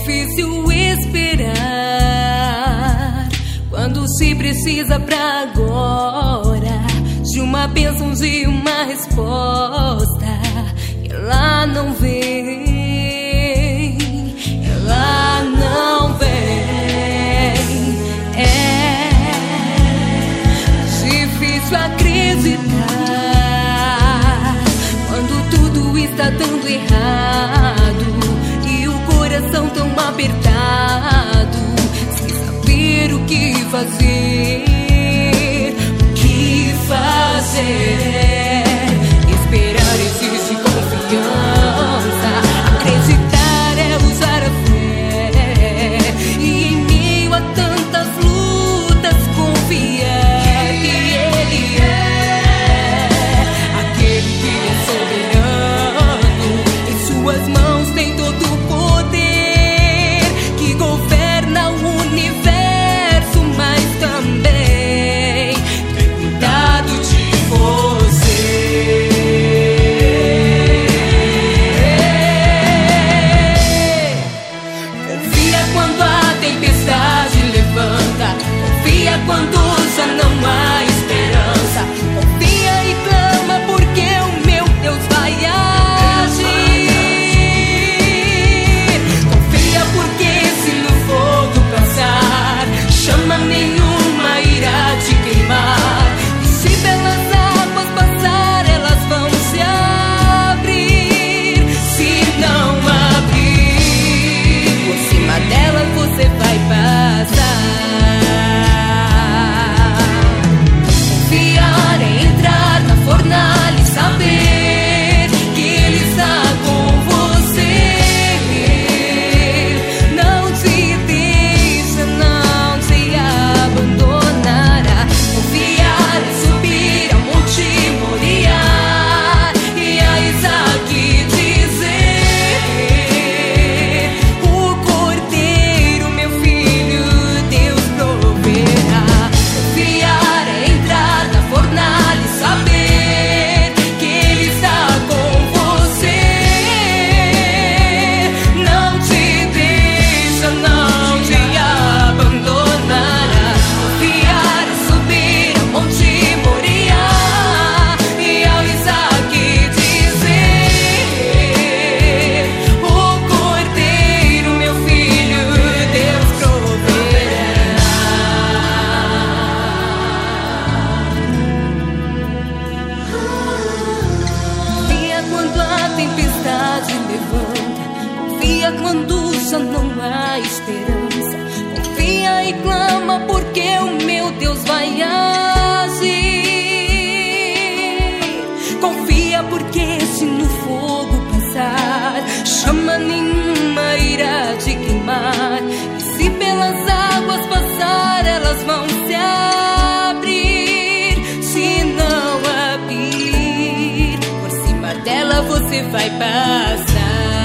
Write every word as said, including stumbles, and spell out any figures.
difícil esperar quando se precisa pra agora de uma bênção, de uma resposta. Ela não vem, ela não vem. É difícil acreditar quando tudo está dando errado e o coração tão apertado, sem saber o que fazer. O que fazer? Esperar exige confiança, acreditar é usar a fé, e em meio a tantas lutas confiar que Ele é aquele que é soberano. Em suas mãos tem todo o poder, que governa o universo, mas também tem cuidado de você. Confia quando a tempestade levanta, confia quando já não há esperança. Confia e clama, porque o meu Deus vai agir. Confia porque se no fogo passar, chama nenhuma irá te queimar. E se pelas águas passar, elas vão se abrir. Se não abrir, por cima dela você vai passar. Confiar é entrar na fornalha e saber que Ele está com você. Não te deixa, não te abandonará. Confiar é subir ao monte Moriá e a Isaac dizer: o cordeiro, meu filho, Deus proverá. Confiar é entrar na fornalha e saber que Ele está com você. Não te deixa, não te abandonará. Confiar é subir ao monte Moriá e ao Isaac dizer: o cordeiro, meu filho, Deus proverá. Confia quando a tempestade levanta, confia quando já não há esperança. Confia e clama, porque o meu Deus vai agir. Confia porque se no fogo passar, chama nenhuma irá te queimar. E se pelas águas passar, elas vão se abrir. Se não abrir, por cima dela você vai passar.